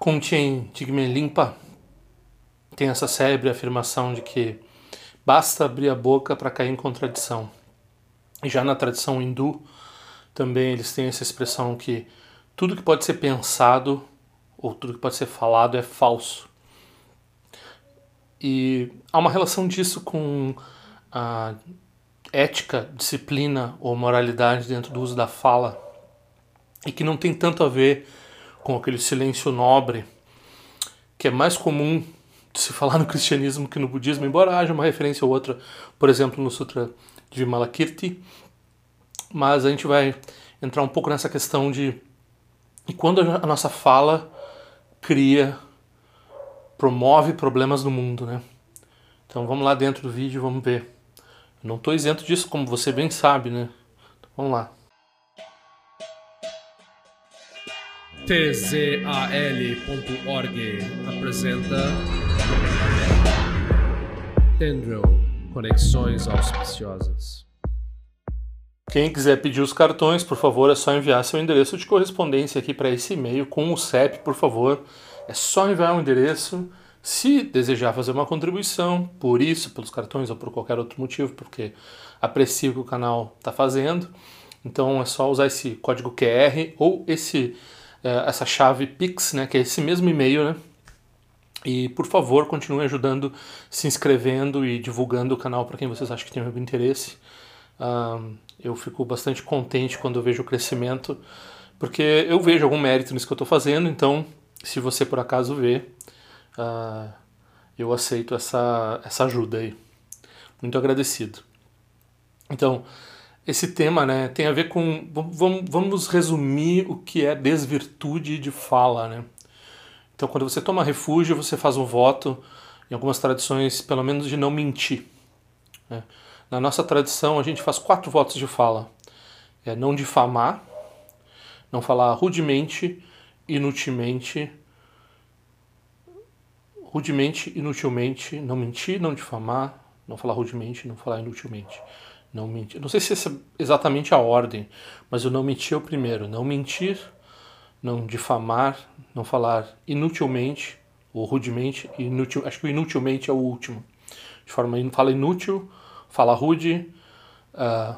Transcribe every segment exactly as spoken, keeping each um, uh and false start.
Kongchen Jigme Limpa tem essa célebre afirmação de que basta abrir a boca para cair em contradição. E já na tradição hindu, também eles têm essa expressão que tudo que pode ser pensado ou tudo que pode ser falado é falso. E há uma relação disso com a ética, disciplina ou moralidade dentro do uso da fala, e que não tem tanto a ver com aquele silêncio nobre que é mais comum de se falar no cristianismo que no budismo, embora haja uma referência ou outra, por exemplo, no Sutra de Vimalakirti. Mas a gente vai entrar um pouco nessa questão de e quando a nossa fala cria, promove problemas no mundo, né? Então vamos lá dentro do vídeo e vamos ver. Eu não estou isento disso, como você bem sabe, né? Então, vamos lá. T Z A L ponto org apresenta Tendril, Conexões Auspiciosas. Quem quiser pedir os cartões, por favor, é só enviar seu endereço de correspondência aqui para esse e-mail com o C E P, por favor. É só enviar um endereço. Se desejar fazer uma contribuição, por isso, pelos cartões ou por qualquer outro motivo, porque aprecio o que o canal está fazendo, então é só usar esse código Q R ou esse, essa chave Pix, né, que é esse mesmo e-mail, né? E, por favor, continue ajudando, se inscrevendo e divulgando o canal para quem vocês acham que tem algum interesse. Uh, eu fico bastante contente quando eu vejo o crescimento, porque eu vejo algum mérito nisso que eu estou fazendo, então, se você por acaso vê, uh, eu aceito essa, essa ajuda aí. Muito agradecido. Então, esse tema, né, tem a ver com... Vamos, vamos resumir o que é desvirtude de fala, né? Então, quando você toma refúgio, você faz um voto, em algumas tradições, pelo menos, de não mentir, né? Na nossa tradição, a gente faz quatro votos de fala. É não difamar, não falar rudemente, inutilmente, rudemente, inutilmente, não mentir, não difamar, não falar rudemente, não falar inutilmente. Não mentir. Não sei se essa é exatamente a ordem, mas o não mentir é o primeiro. Não mentir, não difamar, não falar inutilmente, ou rudemente, inutil, acho que o inutilmente é o último. De forma, fala inútil, fala rude, uh,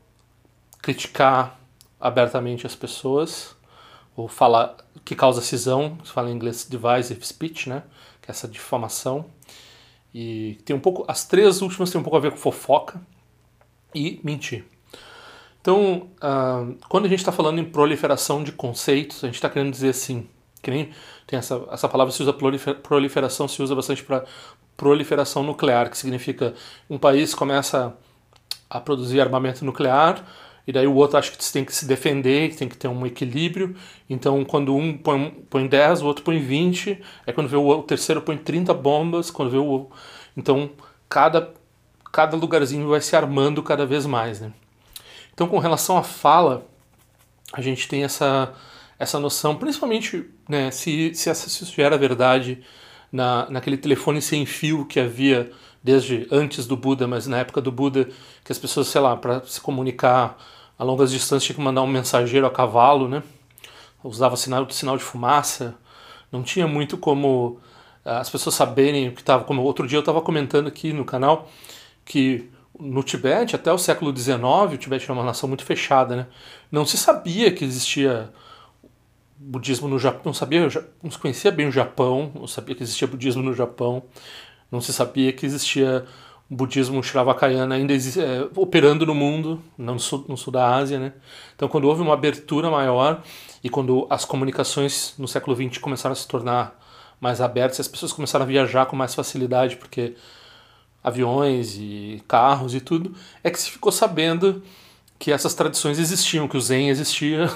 criticar abertamente as pessoas, ou falar que causa cisão, se fala em inglês divisive speech, né? Que é essa difamação. E tem um pouco, as três últimas tem um pouco a ver com fofoca e mentir. Então, uh, quando a gente está falando em proliferação de conceitos, a gente está querendo dizer assim, que nem tem essa, essa palavra se usa proliferação, se usa bastante para proliferação nuclear, que significa um país começa a produzir armamento nuclear e daí o outro acha que tem que se defender, que tem que ter um equilíbrio. Então, quando um põe, põe dez, o outro põe vinte, é quando vê o, o terceiro põe trinta bombas, quando vê o... Então, cada, cada lugarzinho vai se armando cada vez mais, né? Então, com relação à fala, a gente tem essa, essa noção, principalmente, né, se, se essa se isso era verdade na, naquele telefone sem fio que havia desde antes do Buda, mas na época do Buda, que as pessoas, sei lá, para se comunicar a longas distâncias tinham que mandar um mensageiro a cavalo, né? Usava sinal, sinal de fumaça, não tinha muito como as pessoas saberem o que estava. Como outro dia eu estava comentando aqui no canal, que no Tibete, até o século dezenove, o Tibete era uma nação muito fechada, né? Não se sabia que existia budismo no Japão, não sabia, não se conhecia bem o Japão, não sabia que existia budismo no Japão, não se sabia que existia budismo Shravakayana ainda é, operando no mundo, no sul, no sul da Ásia, né? Então, quando houve uma abertura maior e quando as comunicações no século vinte começaram a se tornar mais abertas, as pessoas começaram a viajar com mais facilidade, porque aviões e carros e tudo, é que se ficou sabendo que essas tradições existiam, que o Zen existia.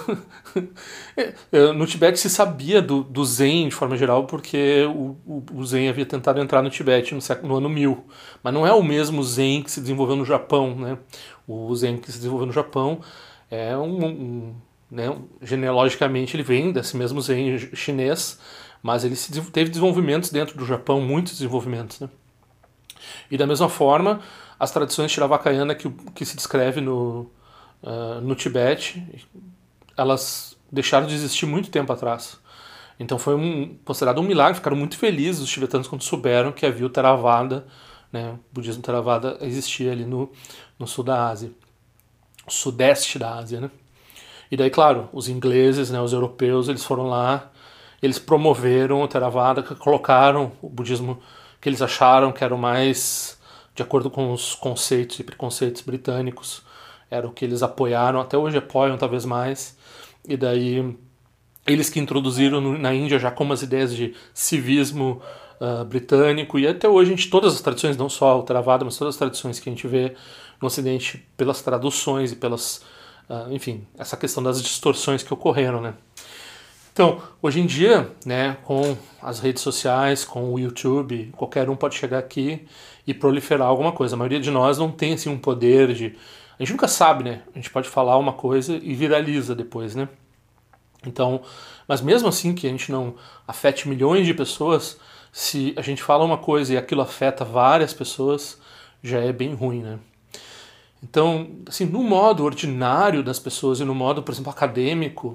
No Tibete se sabia do, do Zen de forma geral, porque o, o, o Zen havia tentado entrar no Tibete no, século, no ano mil. Mas não é o mesmo Zen que se desenvolveu no Japão, né? O Zen que se desenvolveu no Japão é um... um né, genealogicamente ele vem desse mesmo Zen chinês, mas ele se, teve desenvolvimentos dentro do Japão, muitos desenvolvimentos, né? E da mesma forma, as tradições Shravakayana que, que se descreve no, uh, no Tibete, elas deixaram de existir muito tempo atrás. Então foi um, considerado um milagre, ficaram muito felizes os tibetanos quando souberam que havia o Theravada, né, o budismo Theravada existia ali no, no sul da Ásia, sudeste da Ásia, né? E daí, claro, os ingleses, né, os europeus, eles foram lá, eles promoveram o Theravada, colocaram o budismo que eles acharam que era o mais de acordo com os conceitos e preconceitos britânicos, era o que eles apoiaram, até hoje apoiam talvez mais, e daí eles que introduziram no, na Índia já como as ideias de civismo uh, britânico, e até hoje a gente, todas as tradições, não só o Theravada, mas todas as tradições que a gente vê no Ocidente pelas traduções e pelas, uh, enfim, essa questão das distorções que ocorreram, né? Então, hoje em dia, né, com as redes sociais, com o YouTube, qualquer um pode chegar aqui e proliferar alguma coisa. A maioria de nós não tem assim um poder de... A gente nunca sabe, né? A gente pode falar uma coisa e viraliza depois, né? Então, mas mesmo assim que a gente não afete milhões de pessoas, se a gente fala uma coisa e aquilo afeta várias pessoas, já é bem ruim, né? Então, assim, no modo ordinário das pessoas e no modo, por exemplo, acadêmico,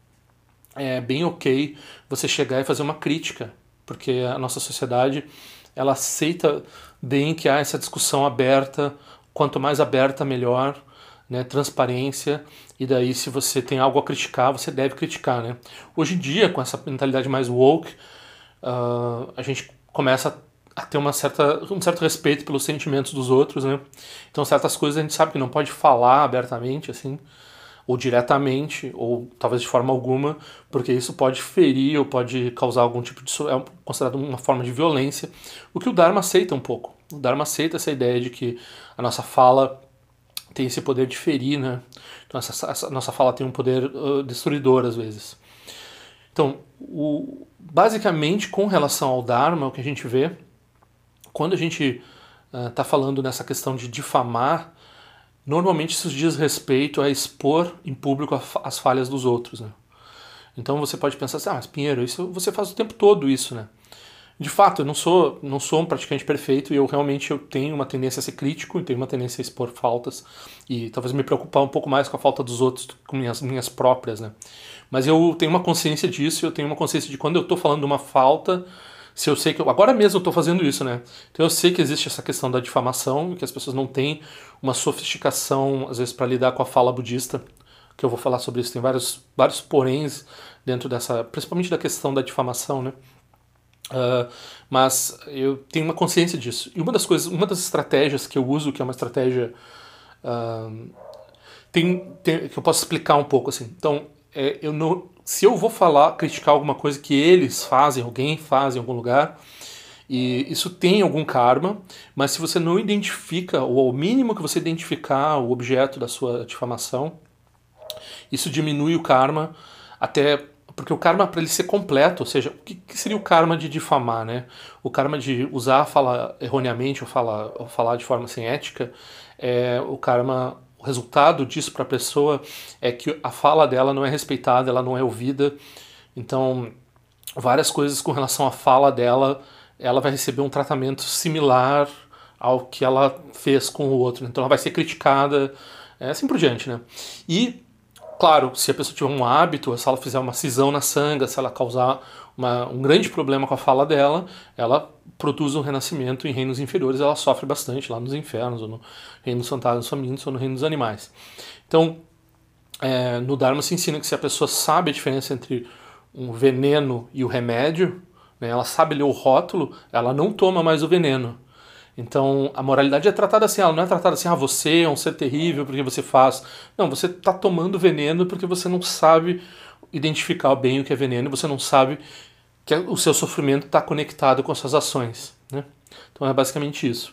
é bem ok você chegar e fazer uma crítica, porque a nossa sociedade, ela aceita bem que há essa discussão aberta, quanto mais aberta, melhor, né, transparência, e daí se você tem algo a criticar, você deve criticar, né? Hoje em dia, com essa mentalidade mais woke, uh, a gente começa a ter uma certa, um certo respeito pelos sentimentos dos outros, né? Então certas coisas a gente sabe que não pode falar abertamente, assim, ou diretamente, ou talvez de forma alguma, porque isso pode ferir ou pode causar algum tipo de... é considerado uma forma de violência, o que o Dharma aceita um pouco. O Dharma aceita essa ideia de que a nossa fala tem esse poder de ferir, né? Então essa, essa nossa fala tem um poder uh, destruidor às vezes. Então, o, basicamente com relação ao Dharma, o que a gente vê, quando a gente está uh, falando nessa questão de difamar, normalmente isso diz respeito a expor em público as falhas dos outros, né? Então você pode pensar assim, ah, mas Pinheiro, isso você faz o tempo todo isso, né? De fato, eu não sou, não sou um praticante perfeito e eu realmente eu tenho uma tendência a ser crítico e tenho uma tendência a expor faltas e talvez me preocupar um pouco mais com a falta dos outros do que com minhas, minhas próprias, né? Mas eu tenho uma consciência disso, eu tenho uma consciência de quando eu estou falando de uma falta, se eu sei que... Eu, agora mesmo eu estou fazendo isso, né? Então eu sei que existe essa questão da difamação, que as pessoas não têm uma sofisticação, às vezes, para lidar com a fala budista, que eu vou falar sobre isso. Tem vários, vários poréns dentro dessa... principalmente da questão da difamação, né? Uh, mas eu tenho uma consciência disso. E uma das coisas, uma das estratégias que eu uso, que é uma estratégia uh, tem, tem, que eu posso explicar um pouco, assim. Então, é, eu não, se eu vou falar, criticar alguma coisa que eles fazem, alguém faz em algum lugar, e isso tem algum karma, mas se você não identifica, ou ao mínimo que você identificar o objeto da sua difamação, isso diminui o karma até... Porque o karma, para ele ser completo, ou seja, o que, que seria o karma de difamar, né? O karma de usar a fala erroneamente ou, fala, ou falar de forma sem ética, é, o karma, o resultado disso para a pessoa é que a fala dela não é respeitada, ela não é ouvida. Então, várias coisas com relação à fala dela, ela vai receber um tratamento similar ao que ela fez com o outro. Então, ela vai ser criticada, é, assim por diante, né? E... Claro, se a pessoa tiver um hábito, se ela fizer uma cisão na sanga, se ela causar uma, um grande problema com a fala dela, ela produz um renascimento em reinos inferiores, ela sofre bastante lá nos infernos, ou no reino dos fantasmas famintos, ou no reino dos animais. Então, é, no Dharma se ensina que se a pessoa sabe a diferença entre um veneno e o remédio, né, ela sabe ler o rótulo, ela não toma mais o veneno. Então, a moralidade é tratada assim, ela não é tratada assim, ah, você é um ser terrível porque você faz... Não, você está tomando veneno porque você não sabe identificar bem o que é veneno e você não sabe que o seu sofrimento está conectado com as suas ações, né? Então é basicamente isso.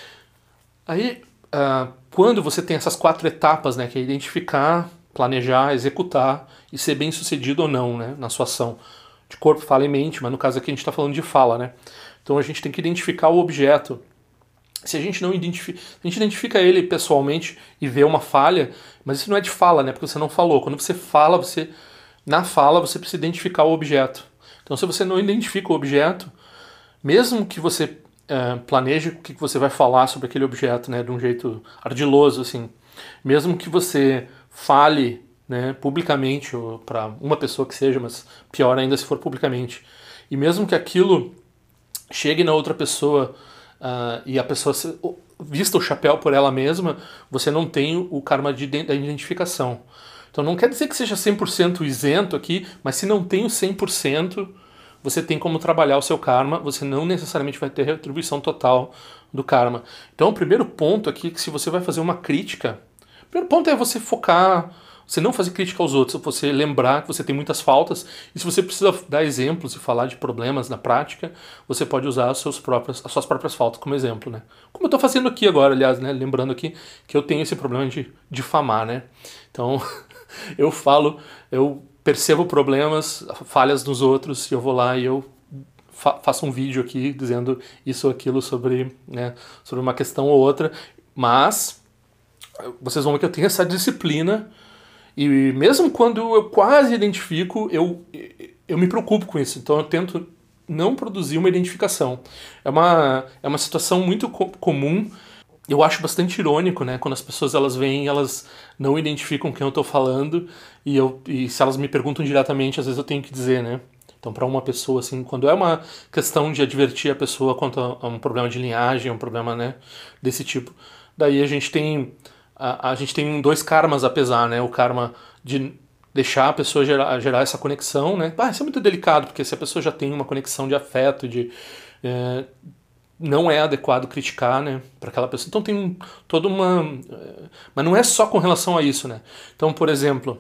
Aí, uh, quando você tem essas quatro etapas, né, que é identificar, planejar, executar e ser bem sucedido ou não, né, na sua ação, de corpo, fala e mente, mas no caso aqui a gente está falando de fala, né? Então a gente tem que identificar o objeto. Se a gente não identifica, a gente identifica ele pessoalmente e vê uma falha, mas isso não é de fala, né? Porque você não falou. Quando você fala, você na fala você precisa identificar o objeto. Então, se você não identifica o objeto, mesmo que você é, planeje o que você vai falar sobre aquele objeto, né, de um jeito ardiloso, assim, mesmo que você fale né, publicamente, ou para uma pessoa que seja, mas pior ainda se for publicamente. E mesmo que aquilo chegue na outra pessoa uh, e a pessoa se, vista o chapéu por ela mesma, você não tem o karma de, da identificação. Então não quer dizer que seja cem por cento isento aqui, mas se não tem o cem por cento, você tem como trabalhar o seu karma, você não necessariamente vai ter retribuição total do karma. Então o primeiro ponto aqui é que se você vai fazer uma crítica, o primeiro ponto é você focar, você não fazer crítica aos outros, você lembrar que você tem muitas faltas, e se você precisa dar exemplos e falar de problemas na prática, você pode usar os seus próprios, as suas próprias faltas como exemplo, né? Como eu estou fazendo aqui agora, aliás, né? Lembrando aqui que eu tenho esse problema de difamar, né? Então, eu falo, eu percebo problemas, falhas nos outros, e eu vou lá e eu fa faço um vídeo aqui dizendo isso ou aquilo sobre, né, sobre uma questão ou outra, mas vocês vão ver que eu tenho essa disciplina. E mesmo quando eu quase identifico, eu, eu me preocupo com isso. Então eu tento não produzir uma identificação. É uma, é uma situação muito co comum. Eu acho bastante irônico, né? Quando as pessoas elas vêm, elas não identificam quem eu estou falando. E, eu, e se elas me perguntam diretamente, às vezes eu tenho que dizer, né? Então para uma pessoa, assim, quando é uma questão de advertir a pessoa quanto a um problema de linhagem, um problema, né, desse tipo, daí a gente tem... A, a gente tem dois karmas a pesar, né? O karma de deixar a pessoa gerar, gerar essa conexão, né? Ah, isso é muito delicado, porque se a pessoa já tem uma conexão de afeto, de é, não é adequado criticar, né, para aquela pessoa. Então tem toda uma... Mas não é só com relação a isso, né? Então, por exemplo,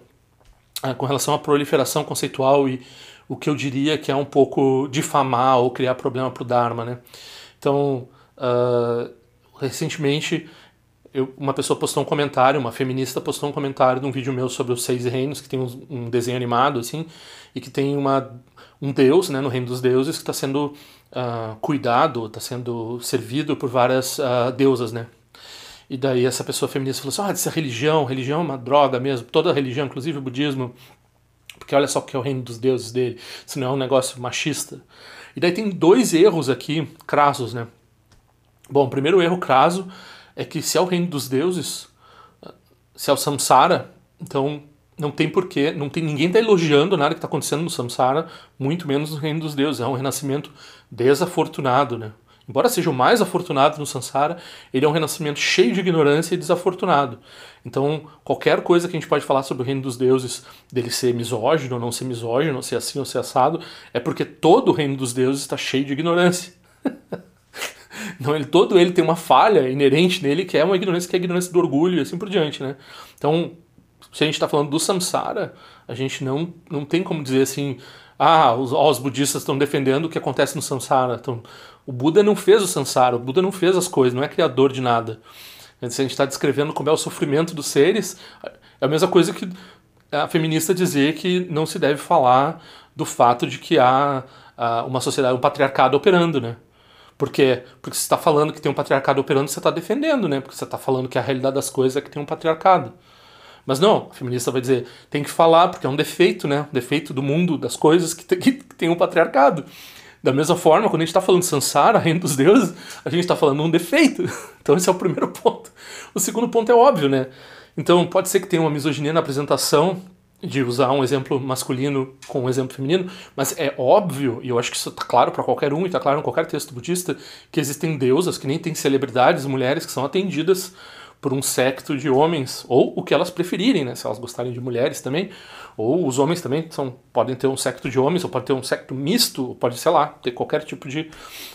com relação à proliferação conceitual e o que eu diria que é um pouco difamar ou criar problema para o Dharma, né? Então, uh, recentemente... Eu, uma pessoa postou um comentário, uma feminista postou um comentário de um vídeo meu sobre os seis reinos, que tem um, um desenho animado, assim, e que tem uma, um deus, né, no reino dos deuses, que está sendo uh, cuidado, está sendo servido por várias uh, deusas, né. E daí essa pessoa feminista falou assim, ah, essa religião, religião é uma droga mesmo, toda religião, inclusive o budismo, porque olha só o que é o reino dos deuses dele, se não é um negócio machista. E daí tem dois erros aqui, crassos, né. Bom, o primeiro erro crasso é que se é o reino dos deuses, se é o samsara, então não tem porquê, não tem, ninguém está elogiando nada que está acontecendo no samsara, muito menos no reino dos deuses. É um renascimento desafortunado, né? Embora seja o mais afortunado no samsara, ele é um renascimento cheio de ignorância e desafortunado. Então, qualquer coisa que a gente pode falar sobre o reino dos deuses, dele ser misógino ou não ser misógino, ser assim ou ser assado, é porque todo o reino dos deuses está cheio de ignorância. Não, ele, todo ele tem uma falha inerente nele, que é uma ignorância, que é a ignorância do orgulho e assim por diante, né? Então, se a gente está falando do samsara, a gente não, não tem como dizer assim, ah, os, ó, os budistas estão defendendo o que acontece no samsara. Então, o Buda não fez o samsara, o Buda não fez as coisas, não é criador de nada. Se a gente está descrevendo como é o sofrimento dos seres, é a mesma coisa que a feminista dizer que não se deve falar do fato de que há, há uma sociedade, um patriarcado operando, né? Por quê? Porque você está falando que tem um patriarcado operando, você está defendendo, né? Porque você está falando que a realidade das coisas é que tem um patriarcado. Mas não, a feminista vai dizer, tem que falar, porque é um defeito, né? Um defeito do mundo, das coisas, que tem, que tem um patriarcado. Da mesma forma, quando a gente está falando de samsara, reino dos deuses, a gente está falando um defeito. Então esse é o primeiro ponto. O segundo ponto é óbvio, né? Então pode ser que tenha uma misoginia na apresentação, de usar um exemplo masculino com um exemplo feminino, mas é óbvio, e eu acho que isso está claro para qualquer um, e está claro em qualquer texto budista, que existem deusas, que nem tem celebridades, mulheres, que são atendidas por um secto de homens, ou o que elas preferirem, né, se elas gostarem de mulheres também, ou os homens também são, podem ter um secto de homens, ou pode ter um secto misto, ou pode, sei lá, ter qualquer tipo de...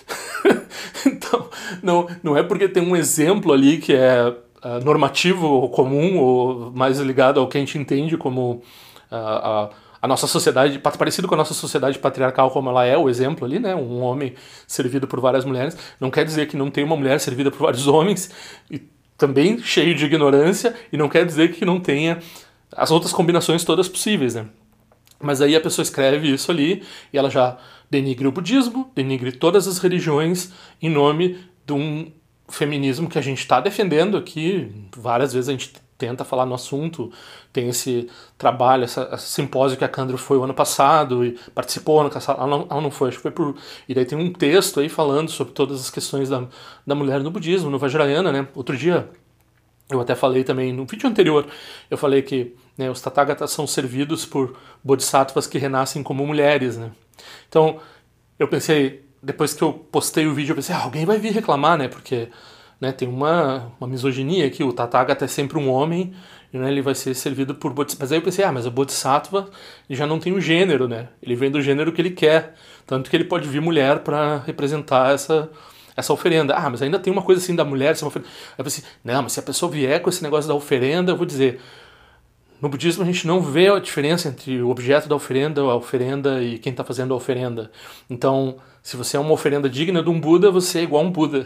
Então, não, não é porque tem um exemplo ali que é Uh, normativo ou comum, ou mais ligado ao que a gente entende como uh, a, a nossa sociedade, parecido com a nossa sociedade patriarcal como ela é, o exemplo ali, né, um homem servido por várias mulheres, não quer dizer que não tem uma mulher servida por vários homens, e também cheio de ignorância, e não quer dizer que não tenha as outras combinações todas possíveis, né. Mas aí a pessoa escreve isso ali, e ela já denigre o budismo, denigre todas as religiões, em nome de um feminismo que a gente está defendendo aqui. Várias vezes a gente tenta falar no assunto, tem esse trabalho, essa, esse simpósio que a Kandro foi o ano passado e participou, ano passado, ela não, ela não foi, acho que foi por... E daí tem um texto aí falando sobre todas as questões da, da mulher no budismo, no Vajrayana, né? Outro dia, eu até falei também, no vídeo anterior, eu falei que né? Os Tathagatas são servidos por bodhisattvas que renascem como mulheres, né? Então, eu pensei, depois que eu postei o vídeo, eu pensei, ah, alguém vai vir reclamar, né? Porque, né, tem uma, uma misoginia aqui, o Tathagata é sempre um homem, e, né, ele vai ser servido por bodhisattvas. Mas aí eu pensei, ah, mas o bodhisattva já não tem o gênero, né? Ele vem do gênero que ele quer, tanto que ele pode vir mulher para representar essa, essa oferenda. Ah, mas ainda tem uma coisa assim da mulher ser uma oferenda. Aí eu pensei, não, mas se a pessoa vier com esse negócio da oferenda, eu vou dizer, no budismo a gente não vê a diferença entre o objeto da oferenda, a oferenda e quem está fazendo a oferenda. Então, se você é uma oferenda digna de um Buda, você é igual a um Buda.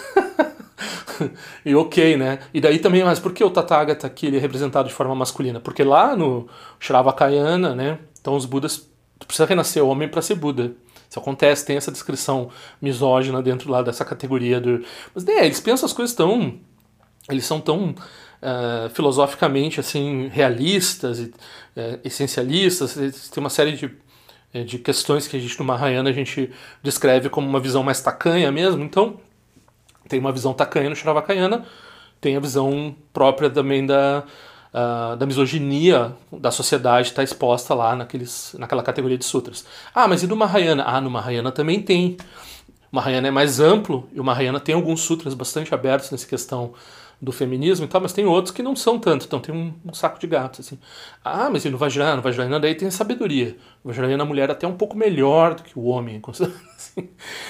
E ok, né? E daí também, mas por que o Tathagata aqui ele é representado de forma masculina? Porque lá no Shravakayana, né? Então os Budas, tu precisa renascer homem para ser Buda. Isso acontece, tem essa descrição misógina dentro lá dessa categoria do... Mas né, eles pensam as coisas tão... Eles são tão uh, filosoficamente assim, realistas e uh, essencialistas. Eles têm uma série de, de questões que a gente no Mahayana a gente descreve como uma visão mais tacanha mesmo. Então, tem uma visão tacanha no Shravakayana, tem a visão própria também da, uh, da misoginia da sociedade está exposta lá naqueles, naquela categoria de sutras. Ah, mas e do Mahayana? Ah, no Mahayana também tem. O Mahayana é mais amplo e o Mahayana tem alguns sutras bastante abertos nessa questão do feminismo e tal, mas tem outros que não são tanto, então tem um, um saco de gatos, assim. Ah, mas e no Vajrayana? No Vajrayana daí tem sabedoria. No Vajrayana a mulher é até um pouco melhor do que o homem, assim.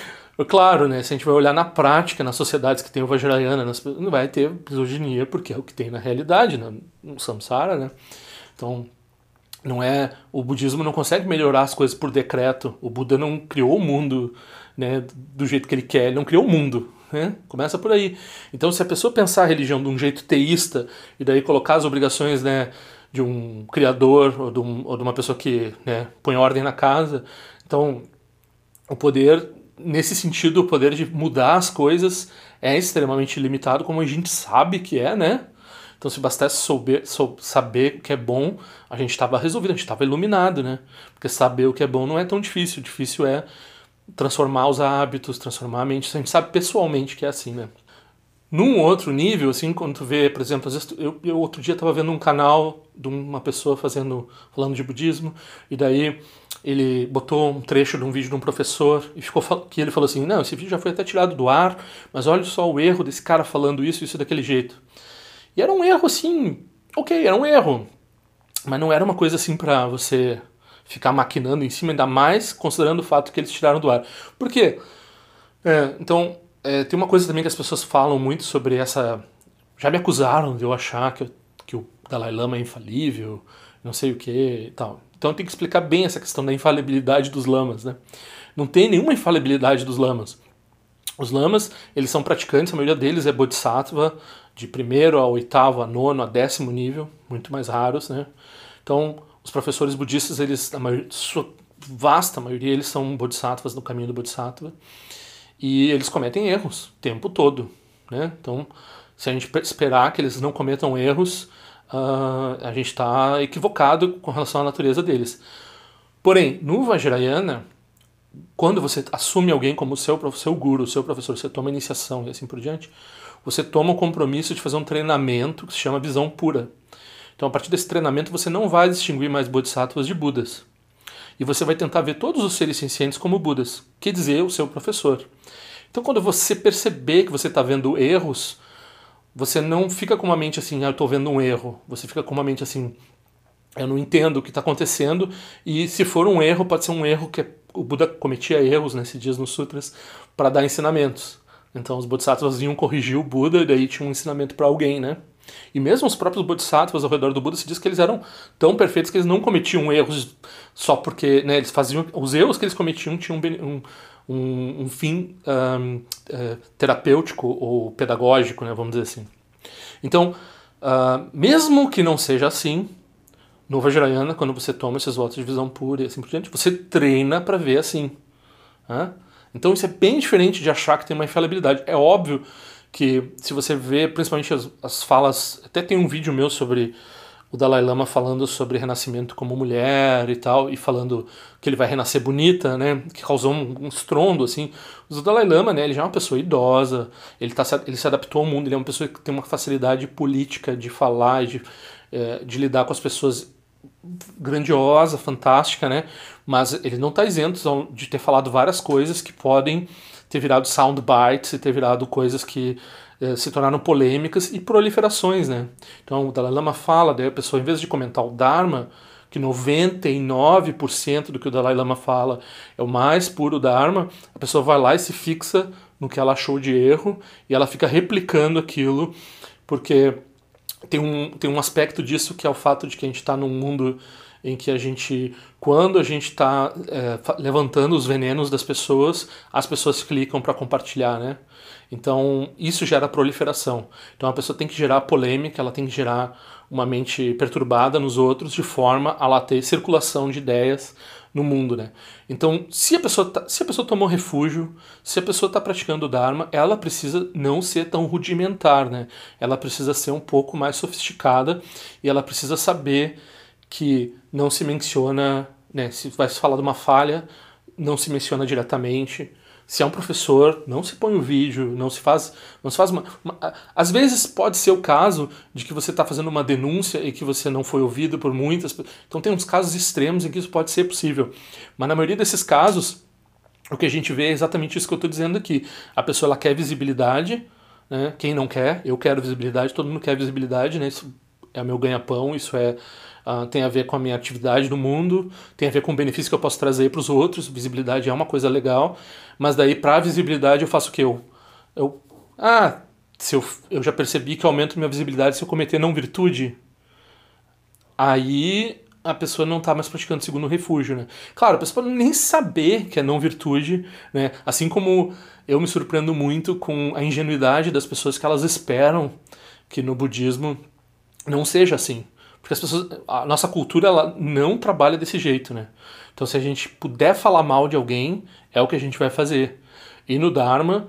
Claro, né, se a gente vai olhar na prática, nas sociedades que tem o Vajrayana, não vai ter misoginia, porque é o que tem na realidade, né, no samsara, né. Então, não é, o budismo não consegue melhorar as coisas por decreto. O Buda não criou o mundo, né, do jeito que ele quer, ele não criou o mundo, né? Começa por aí. Então, se a pessoa pensar a religião de um jeito teísta e daí colocar as obrigações, né, de um criador ou de, um, ou de uma pessoa que, né, põe ordem na casa, então o poder, nesse sentido, o poder de mudar as coisas é extremamente limitado, como a gente sabe que é, né? Então, se bastasse souber, sou, saber o que é bom, a gente estava resolvido, a gente estava iluminado, né? Porque saber o que é bom não é tão difícil. O difícil é transformar os hábitos, transformar a mente. A gente sabe pessoalmente que é assim, né? Num outro nível, assim, quando tu vê, por exemplo, às vezes eu, eu outro dia estava vendo um canal de uma pessoa fazendo, falando de budismo, e daí ele botou um trecho de um vídeo de um professor e ficou que ele falou assim, não, esse vídeo já foi até tirado do ar, mas olha só o erro desse cara falando isso, isso daquele jeito. E era um erro assim, ok, era um erro, mas não era uma coisa assim pra você ficar maquinando em cima, ainda mais considerando o fato que eles tiraram do ar. Por quê? É, então, é, tem uma coisa também que as pessoas falam muito sobre essa... Já me acusaram de eu achar que, eu, que o Dalai Lama é infalível, não sei o que e tal. Então eu tenho que explicar bem essa questão da infalibilidade dos lamas, né? Não tem nenhuma infalibilidade dos lamas. Os lamas, eles são praticantes, a maioria deles é bodhisattva, de primeiro a oitavo, a nono, a décimo nível, muito mais raros, né? Então, os professores budistas, eles, a maioria, sua vasta maioria, eles são bodhisattvas no caminho do bodhisattva, e eles cometem erros o tempo todo, né? Então, se a gente esperar que eles não cometam erros, uh, a gente está equivocado com relação à natureza deles. Porém, no Vajrayana, quando você assume alguém como seu, seu guru, seu professor, você toma iniciação e assim por diante, você toma o compromisso de fazer um treinamento que se chama visão pura. Então, a partir desse treinamento, você não vai distinguir mais bodhisattvas de budas. E você vai tentar ver todos os seres sencientes como budas, quer dizer, o seu professor. Então, quando você perceber que você está vendo erros, você não fica com uma mente assim, ah, eu estou vendo um erro. Você fica com uma mente assim, eu não entendo o que está acontecendo, e se for um erro, pode ser um erro que o Buda cometia erros, né, se diz nos sutras, para dar ensinamentos. Então os bodhisattvas iam corrigir o Buda e daí tinha um ensinamento para alguém, né? E mesmo os próprios bodhisattvas ao redor do Buda se diz que eles eram tão perfeitos que eles não cometiam erros só porque, né, eles faziam... Os erros que eles cometiam tinham um, um, um fim um, uh, terapêutico ou pedagógico, né, vamos dizer assim. Então, uh, mesmo que não seja assim, no Vajrayana, quando você toma esses votos de visão pura e assim por diante, você treina para ver assim. Né? Então isso é bem diferente de achar que tem uma infalibilidade. É óbvio que se você vê, principalmente as, as falas... Até tem um vídeo meu sobre o Dalai Lama falando sobre renascimento como mulher e tal, e falando que ele vai renascer bonita, né, que causou um, um estrondo, assim. Mas o Dalai Lama, né, ele já é uma pessoa idosa, ele, tá, ele se adaptou ao mundo, ele é uma pessoa que tem uma facilidade política de falar, de, é, de lidar com as pessoas grandiosa, fantástica, né, mas ele não está isento de ter falado várias coisas que podem ter virado soundbites e ter virado coisas que eh, se tornaram polêmicas e proliferações, né? Então o Dalai Lama fala, daí a pessoa, em vez de comentar o Dharma, que noventa e nove por cento do que o Dalai Lama fala é o mais puro Dharma, a pessoa vai lá e se fixa no que ela achou de erro e ela fica replicando aquilo, porque tem um, tem um aspecto disso que é o fato de que a gente está num mundo em que a gente, quando a gente está é, levantando os venenos das pessoas, as pessoas clicam para compartilhar, né? Então isso gera proliferação. Então a pessoa tem que gerar polêmica, ela tem que gerar uma mente perturbada nos outros, de forma a ela ter circulação de ideias no mundo, né? Então, se a pessoa tá, se a pessoa tomou refúgio, se a pessoa está praticando o Dharma, ela precisa não ser tão rudimentar, né? Ela precisa ser um pouco mais sofisticada e ela precisa saber que não se menciona, né, se vai se falar de uma falha, não se menciona diretamente. Se é um professor, não se põe o vídeo, não se faz, não se faz uma, uma... Às vezes pode ser o caso de que você está fazendo uma denúncia e que você não foi ouvido por muitas... Então tem uns casos extremos em que isso pode ser possível. Mas na maioria desses casos, o que a gente vê é exatamente isso que eu estou dizendo aqui. A pessoa ela quer visibilidade, né? Quem não quer? Eu quero visibilidade, todo mundo quer visibilidade, né? Isso é o meu ganha-pão, isso é... Uh, tem a ver com a minha atividade no mundo, tem a ver com o benefício que eu posso trazer para os outros. Visibilidade é uma coisa legal, mas daí para a visibilidade eu faço o quê? Eu, eu, ah, se eu, eu já percebi que eu aumento minha visibilidade se eu cometer não virtude. Aí a pessoa não está mais praticando segundo refúgio, né? Claro, a pessoa pode nem saber que é não virtude, né? Assim como eu me surpreendo muito com a ingenuidade das pessoas que elas esperam que no budismo não seja assim. Porque as pessoas, a nossa cultura ela não trabalha desse jeito, né? Então se a gente puder falar mal de alguém, é o que a gente vai fazer. E no Dharma,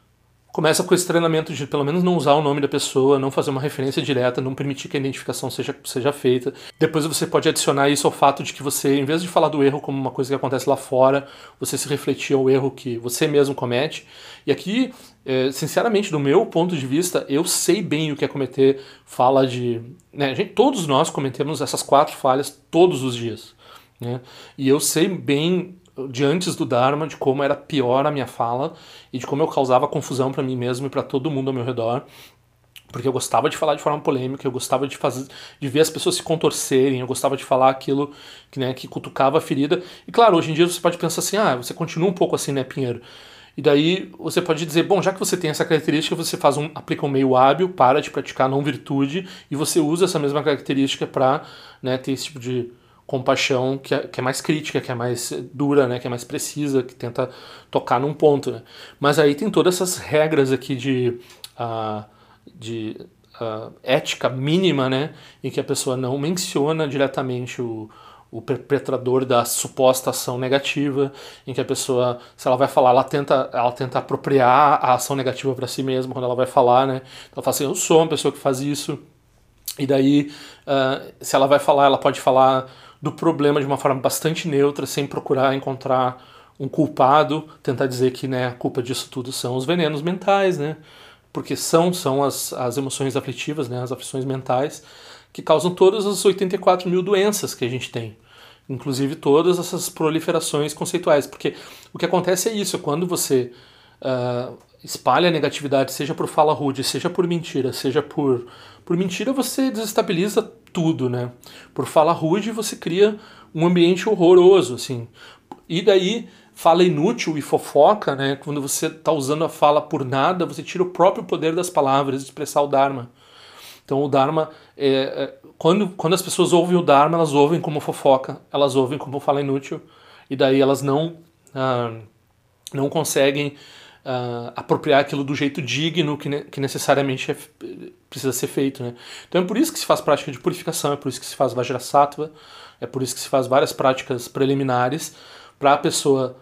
começa com esse treinamento de pelo menos não usar o nome da pessoa, não fazer uma referência direta, não permitir que a identificação seja, seja feita. Depois você pode adicionar isso ao fato de que você, em vez de falar do erro como uma coisa que acontece lá fora, você se refletir ao erro que você mesmo comete. E aqui, é, sinceramente, do meu ponto de vista, eu sei bem o que é cometer fala de... Né, gente, todos nós cometemos essas quatro falhas todos os dias, né? E eu sei bem... de antes do Dharma, de como era pior a minha fala e de como eu causava confusão para mim mesmo e para todo mundo ao meu redor, porque eu gostava de falar de forma polêmica, eu gostava de fazer, de ver as pessoas se contorcerem, eu gostava de falar aquilo que, né, que cutucava a ferida. E claro, hoje em dia você pode pensar assim, ah, você continua um pouco assim, né, Pinheiro? E daí você pode dizer, bom, já que você tem essa característica, você faz um, aplica um meio hábil, para de praticar não virtude e você usa essa mesma característica para, né, ter esse tipo de compaixão que é, que é mais crítica, que é mais dura, né, que é mais precisa, que tenta tocar num ponto, né? Mas aí tem todas essas regras aqui de, uh, de uh, ética mínima, né, em que a pessoa não menciona diretamente o, o perpetrador da suposta ação negativa, em que a pessoa, se ela vai falar, ela tenta, ela tenta apropriar a ação negativa para si mesma quando ela vai falar, né? Então ela fala assim, eu sou uma pessoa que faz isso. E daí, uh, se ela vai falar, ela pode falar do problema de uma forma bastante neutra, sem procurar encontrar um culpado, tentar dizer que, né, a culpa disso tudo são os venenos mentais, né? Porque são, são as, as emoções aflitivas, né, as aflições mentais, que causam todas as oitenta e quatro mil doenças que a gente tem. Inclusive todas essas proliferações conceituais. Porque o que acontece é isso, quando você uh, espalha a negatividade, seja por fala rude, seja por mentira, seja por... Por mentira você desestabiliza tudo, né? Por fala rude você cria um ambiente horroroso, assim. E daí, fala inútil e fofoca, né? Quando você está usando a fala por nada, você tira o próprio poder das palavras de expressar o Dharma. Então o Dharma, é, é, quando, quando as pessoas ouvem o Dharma, elas ouvem como fofoca, elas ouvem como fala inútil, e daí elas não, ah, não conseguem... Uh, apropriar aquilo do jeito digno que, ne que necessariamente é, precisa ser feito, né? Então é por isso que se faz prática de purificação, é por isso que se faz Vajrasattva, é por isso que se faz várias práticas preliminares para a pessoa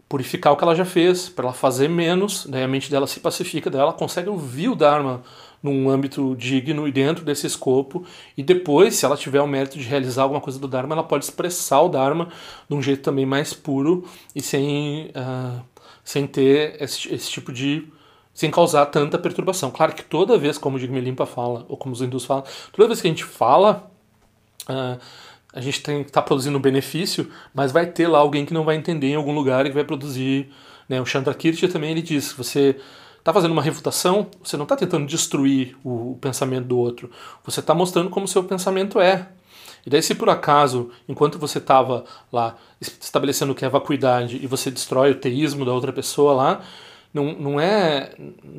purificar o que ela já fez, para ela fazer menos, daí a mente dela se pacifica, daí ela consegue ouvir o Dharma num âmbito digno e dentro desse escopo, e depois, se ela tiver o mérito de realizar alguma coisa do Dharma, ela pode expressar o Dharma de um jeito também mais puro e sem, uh, sem ter esse, esse tipo de... sem causar tanta perturbação. Claro que toda vez, como o Jigme Limpa fala, ou como os hindus falam, toda vez que a gente fala, uh, a gente tem que estar tá produzindo um benefício, mas vai ter lá alguém que não vai entender em algum lugar e que vai produzir... Né? O Chandrakirti também ele diz, você... está fazendo uma refutação, você não está tentando destruir o, o pensamento do outro, você está mostrando como o seu pensamento é. E daí se por acaso, enquanto você estava lá estabelecendo o que é vacuidade e você destrói o teísmo da outra pessoa lá, não, não é,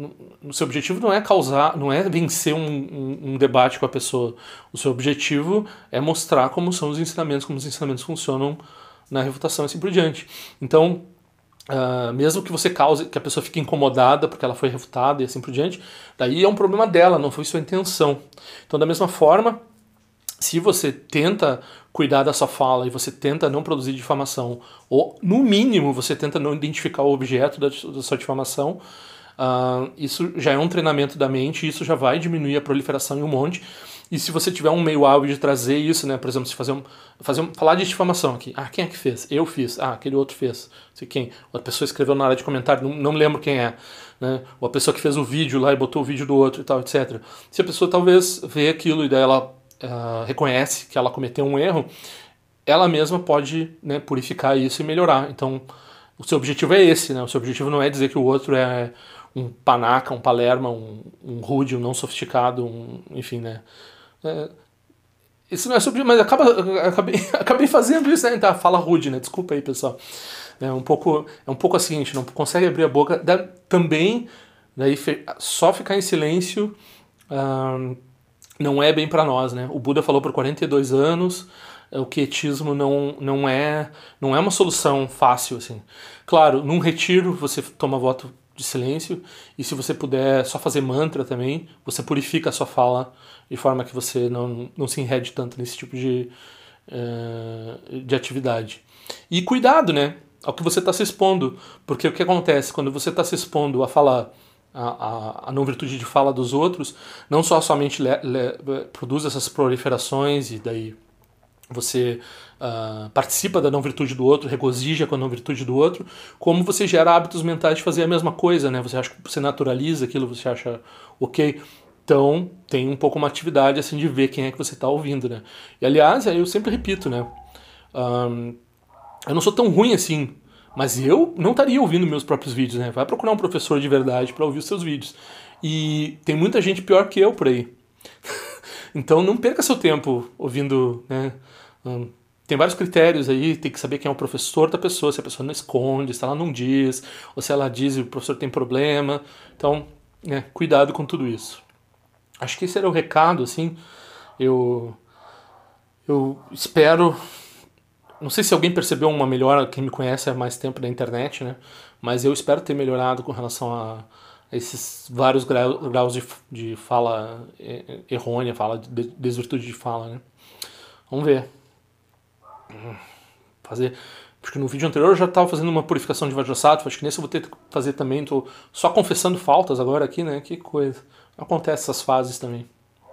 o seu objetivo não é causar, não é vencer um, um, um debate com a pessoa, o seu objetivo é mostrar como são os ensinamentos, como os ensinamentos funcionam na refutação e assim por diante. Então, Uh, mesmo que você cause, que a pessoa fique incomodada porque ela foi refutada e assim por diante, daí é um problema dela, não foi sua intenção. Então, da mesma forma, se você tenta cuidar da sua fala e você tenta não produzir difamação, ou no mínimo você tenta não identificar o objeto da, da sua difamação, uh, isso já é um treinamento da mente, isso já vai diminuir a proliferação em um monte. E se você tiver um meio hábil de trazer isso, né, por exemplo, se fazer um, fazer um, falar de difamação aqui, ah, quem é que fez? Eu fiz, ah, aquele outro fez, não sei quem, ou a pessoa escreveu na área de comentário, não, não me lembro quem é, né, ou a pessoa que fez o vídeo lá e botou o vídeo do outro e tal, etcétera. Se a pessoa talvez vê aquilo e daí ela uh, reconhece que ela cometeu um erro, ela mesma pode, né, purificar isso e melhorar. Então, o seu objetivo é esse, né, o seu objetivo não é dizer que o outro é um panaca, um palerma, um, um rude, um não sofisticado, um, enfim, né. É, isso não é sobre, mas acaba, acabei, acabei fazendo isso, né? Tá, fala rude, né? Desculpa aí, pessoal. É um pouco, é um pouco assim, a gente não consegue abrir a boca. Da, também, daí só ficar em silêncio uh, não é bem para nós, né? O Buda falou por quarenta e dois anos, o quietismo não, não, é, não é uma solução fácil, assim. Claro, num retiro você toma voto de silêncio, e se você puder só fazer mantra também, você purifica a sua fala de forma que você não, não se enrede tanto nesse tipo de, uh, de atividade. E cuidado, né, ao que você está se expondo, porque o que acontece quando você está se expondo a falar a, a, a não virtude de fala dos outros, não só somente le, le, produz essas proliferações e daí você uh, participa da não virtude do outro, regozija com a não virtude do outro, como você gera hábitos mentais de fazer a mesma coisa, né? Você acha que você naturaliza aquilo, você acha ok. Então, tem um pouco uma atividade assim de ver quem é que você está ouvindo, né? E aliás, eu sempre repito, né? Um, eu não sou tão ruim assim, mas eu não estaria ouvindo meus próprios vídeos, né? Vai procurar um professor de verdade para ouvir os seus vídeos. E tem muita gente pior que eu por aí. Então não perca seu tempo ouvindo, né? Um, tem vários critérios aí, tem que saber quem é o professor da pessoa, se a pessoa não esconde, se ela não diz, ou se ela diz e o professor tem problema. Então, né, cuidado com tudo isso. Acho que esse era o recado, assim. Eu, eu espero... Não sei se alguém percebeu uma melhora, quem me conhece há mais tempo na internet, né? Mas eu espero ter melhorado com relação a... esses vários graus de, de fala errônea, fala de desvirtude de fala, né? Vamos ver. Fazer. Acho que no vídeo anterior eu já estava fazendo uma purificação de Vajrasattva, acho que nesse eu vou ter que fazer também, tô só confessando faltas agora aqui, né? Que coisa. Acontece essas fases também.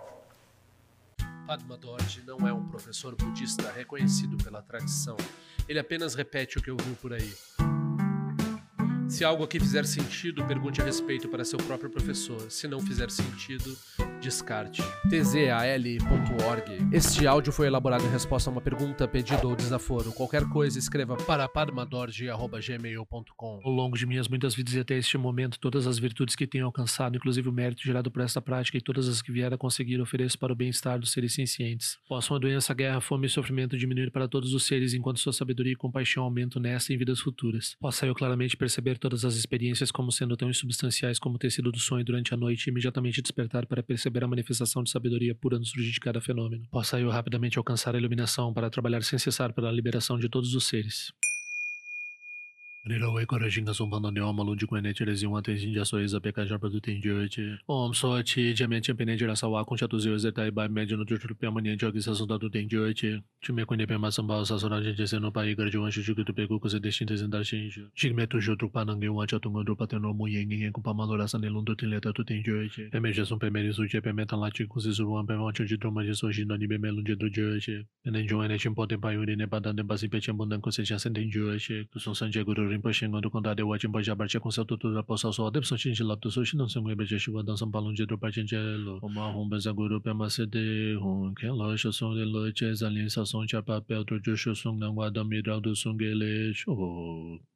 Padma Dorje não é um professor budista reconhecido pela tradição. Ele apenas repete o que ouviu por aí. Se algo aqui fizer sentido, pergunte a respeito para seu próprio professor. Se não fizer sentido, descarte. T Z A L ponto org. Este áudio foi elaborado em resposta a uma pergunta, pedido ou desaforo. Qualquer coisa, escreva para padmadorje arroba gmail ponto com. Ao longo de minhas muitas vidas e até este momento, todas as virtudes que tenho alcançado, inclusive o mérito gerado por esta prática e todas as que vier a conseguir, ofereço para o bem-estar dos seres sencientes. Possam a doença, a guerra, a fome e o sofrimento diminuir para todos os seres, enquanto sua sabedoria e compaixão aumentam nesta e em vidas futuras. Possa eu claramente perceber todas as experiências como sendo tão insubstanciais como o tecido do sonho durante a noite e imediatamente despertar para perceber a manifestação de sabedoria pura no surgir de cada fenômeno. Possa eu rapidamente alcançar a iluminação para trabalhar sem cessar pela liberação de todos os seres. Nirawe Korajinga Sumpano Neoma Lundi Quenetirezi uma Tenjinja Soiza Pekaja Produtendioti. Om Soati, Diamante Penedira Sawa, Concha dos Zeus Etai Bai Médio no Tutu Piamania Jogi Sasunda do Tendioti. Time Quene Pema Samba Sassora Gente no Pai Gardiwan Chuchu do Pegu Cose Destintes em Dashinjo. Chigmeto Jutru Panangue um Achatungo do Pateno Muyengue com Pamalora Sanelundo Tileta do Tendioti. Pemeja Sum Pemeris Uche Pemeta Lati Kusizuan Pemonte de Troma de Sojino Nibe Melunde do Joji. Nenjo Enetim Potem Paiuri Nebadan Basi Pechambundan Coseja Sentendioti. Tu São Sandiego Rinpoche do condado eu atim pode abarcar com seu tudo da poça só deve só tinge lá do sushi não se me beija chuva dançam balão de do partingelo uma rumba zaguru pema cd rum que loja som de loja alien são de papel do jusho som não guarda miral do sungele show